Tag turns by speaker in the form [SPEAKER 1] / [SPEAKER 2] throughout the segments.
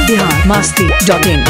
[SPEAKER 1] biharmasti.in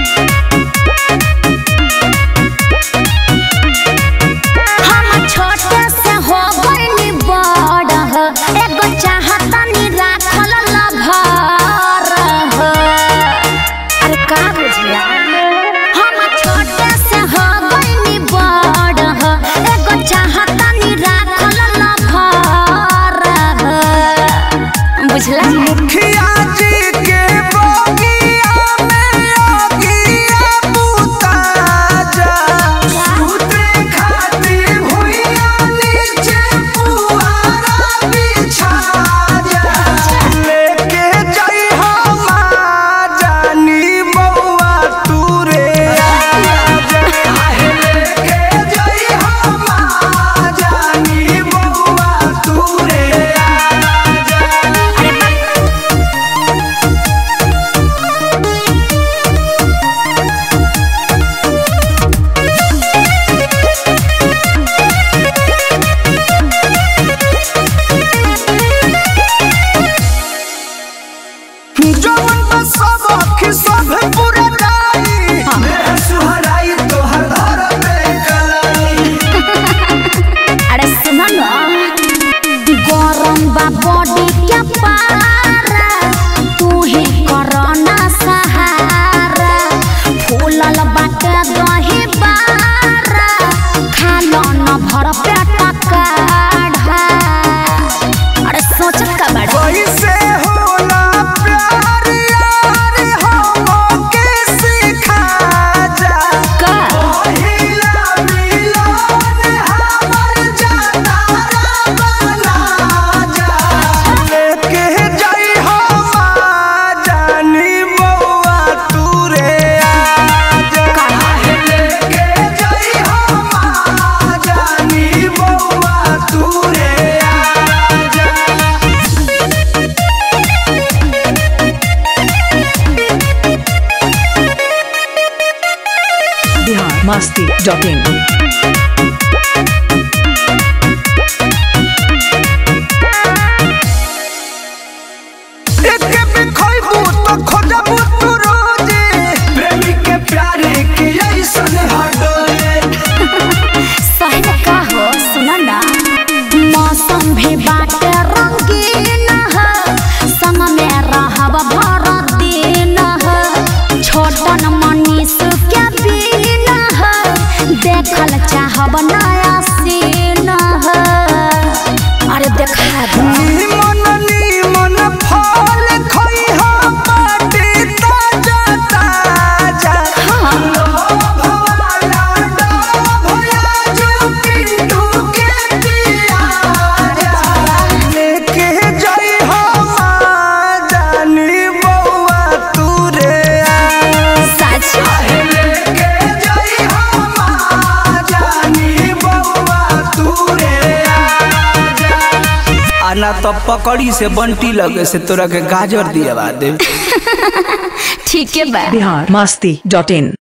[SPEAKER 2] हम छोटे से हो गइली बड़ ह एगो चाहतनी राखल लभर ह। अरे का बुझला हम छोटे से हो गइली बड़ ह एगो चाहतनी राखल लभर ह। बुझला
[SPEAKER 3] मुखिया जी के बगिया में आगिया बुता जा सूते खातिर भुइया नीचे पुआरा बिछा जा लेके जाई हम जानी बउआ तू रे लेके जाई हम जानी बउआ तू रे जवन तो सब अखी सब पूरा गाई मेरा सुहराई तोहर घर पे कलाई
[SPEAKER 2] अरे सुनो ना गरम बा बॉडी के पारा तू ही करना सहारा फूलल बाटे दही बारा खालो न भर पेट काढ़ा। अरे सोचत का बड़ा
[SPEAKER 3] कैसे होला प्यार यार हमके सिखा जा
[SPEAKER 2] का
[SPEAKER 3] पहिला मिलन हमर जतारा बना जा लेके जाई हम जानी बउआ तू रे आजा लेके जाई हम जानी बउआ तू रे आजा
[SPEAKER 1] biharmasti.in
[SPEAKER 3] एके बिखैबू तो खोजबू तू रोजे प्रेमी के प्यारे के ऐसन हडोले
[SPEAKER 2] सही में का हो सुना ना मौसम भी बाटे रंगीन है संग में रहब भर दिन है छोटन मनीष के बीन है देखल चाहब नया सीन है। अरे देखा दो
[SPEAKER 3] नीमन फल खइहा बाटी ताजा ताजा
[SPEAKER 2] हाँ
[SPEAKER 3] लोभ वाला डोभ जो पिंटू के पिया जा लेके जाई हम जानी बउआ तू रे
[SPEAKER 2] सच
[SPEAKER 3] लेके जाई हम जानी बउआ तू रे आना तो पकड़ी से बंटी लगे से तोरा के गाजर दिया दे
[SPEAKER 2] ठीक है बा
[SPEAKER 1] biharmasti.in